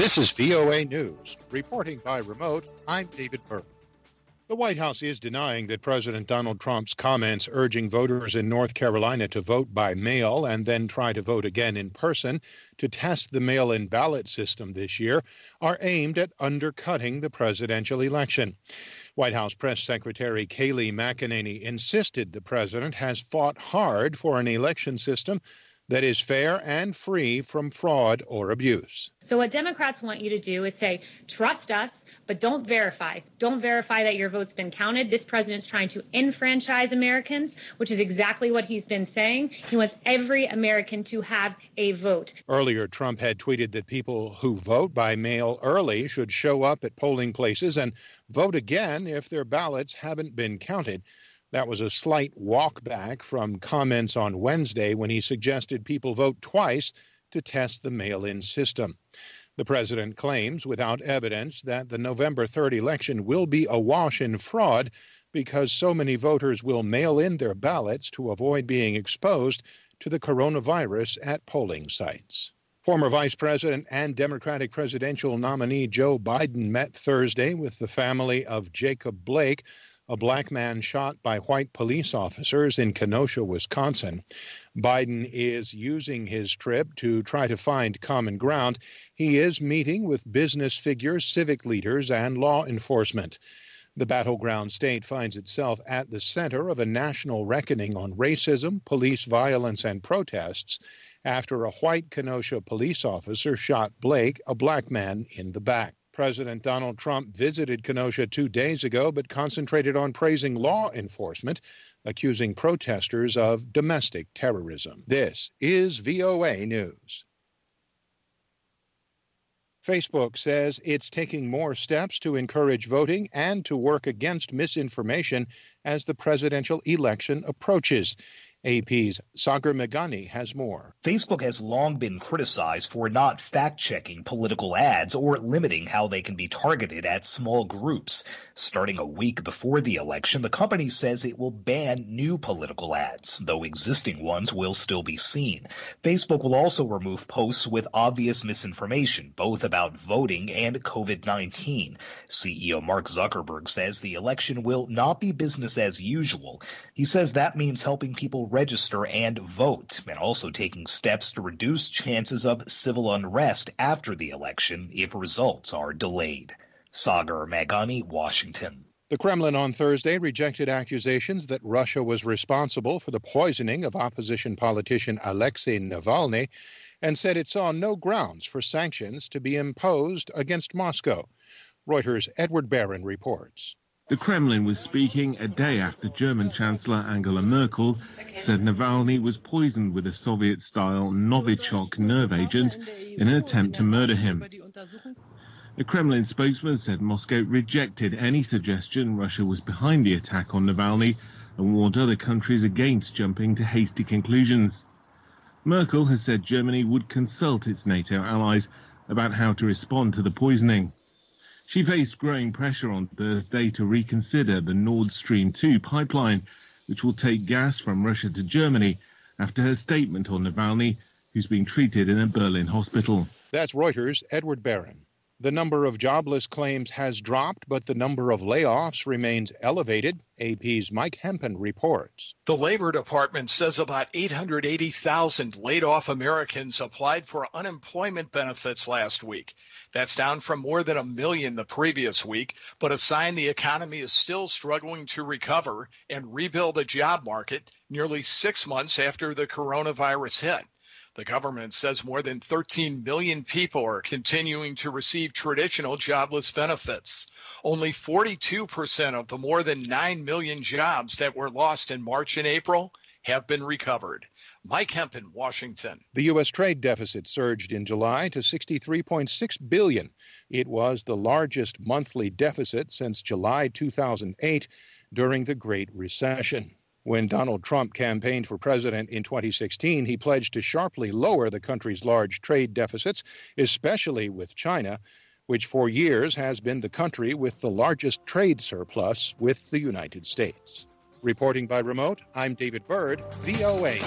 This is VOA News. Reporting by remote, I'm David Byrd. The White House is denying that President Donald Trump's comments urging voters in North Carolina to vote by mail and then try to vote again in person to test the mail-in ballot system this year are aimed at undercutting the presidential election. White House Press Secretary Kayleigh McEnany insisted the president has fought hard for an election system that is fair and free from fraud or abuse. So what Democrats want you to do is say, trust us, but don't verify. Don't verify that your vote's been counted. This president's trying to enfranchise Americans, which is exactly what he's been saying. He wants every American to have a vote. Earlier, Trump had tweeted that people who vote by mail early should show up at polling places and vote again if their ballots haven't been counted. That was a slight walk back from comments on Wednesday when he suggested people vote twice to test the mail-in system. The president claims, without evidence, that the November 3rd election will be awash in fraud because so many voters will mail in their ballots to avoid being exposed to the coronavirus at polling sites. Former Vice President and Democratic presidential nominee Joe Biden met Thursday with the family of Jacob Blake, a black man shot by white police officers in Kenosha, Wisconsin. Biden is using his trip to try to find common ground. He is meeting with business figures, civic leaders, and law enforcement. The battleground state finds itself at the center of a national reckoning on racism, police violence, and protests after a white Kenosha police officer shot Blake, a black man, in the back. President Donald Trump visited Kenosha 2 days ago, but concentrated on praising law enforcement, accusing protesters of domestic terrorism. This is VOA News. Facebook says it's taking more steps to encourage voting and to work against misinformation as the presidential election approaches. AP's Sagar Meghani has more. Facebook has long been criticized for not fact-checking political ads or limiting how they can be targeted at small groups. Starting a week before the election, the company says it will ban new political ads, though existing ones will still be seen. Facebook will also remove posts with obvious misinformation, both about voting and COVID-19. CEO Mark Zuckerberg says the election will not be business as usual. He says that means helping people register and vote, and also taking steps to reduce chances of civil unrest after the election if results are delayed. Sagar Meghani, Washington. The Kremlin on Thursday rejected accusations that Russia was responsible for the poisoning of opposition politician Alexei Navalny and said it saw no grounds for sanctions to be imposed against Moscow. Reuters' Edward Barron reports. The Kremlin was speaking a day after German Chancellor Angela Merkel said Navalny was poisoned with a Soviet-style Novichok nerve agent in an attempt to murder him. The Kremlin spokesman said Moscow rejected any suggestion Russia was behind the attack on Navalny and warned other countries against jumping to hasty conclusions. Merkel has said Germany would consult its NATO allies about how to respond to the poisoning. She faced growing pressure on Thursday to reconsider the Nord Stream 2 pipeline, which will take gas from Russia to Germany, after her statement on Navalny, who's being treated in a Berlin hospital. That's Reuters' Edward Barron. The number of jobless claims has dropped, but the number of layoffs remains elevated. AP's Mike Hempen reports. The Labor Department says about 880,000 laid-off Americans applied for unemployment benefits last week. That's down from more than 1 million the previous week, but a sign the economy is still struggling to recover and rebuild a job market nearly 6 months after the coronavirus hit. The government says more than 13 million people are continuing to receive traditional jobless benefits. Only 42% of the more than 9 million jobs that were lost in March and April have been recovered. Mike Hempen, Washington. The U.S. trade deficit surged in July to $63.6 billion. It was the largest monthly deficit since July 2008 during the Great Recession. When Donald Trump campaigned for president in 2016, he pledged to sharply lower the country's large trade deficits, especially with China, which for years has been the country with the largest trade surplus with the United States. Reporting by remote, I'm David Byrd, VOA.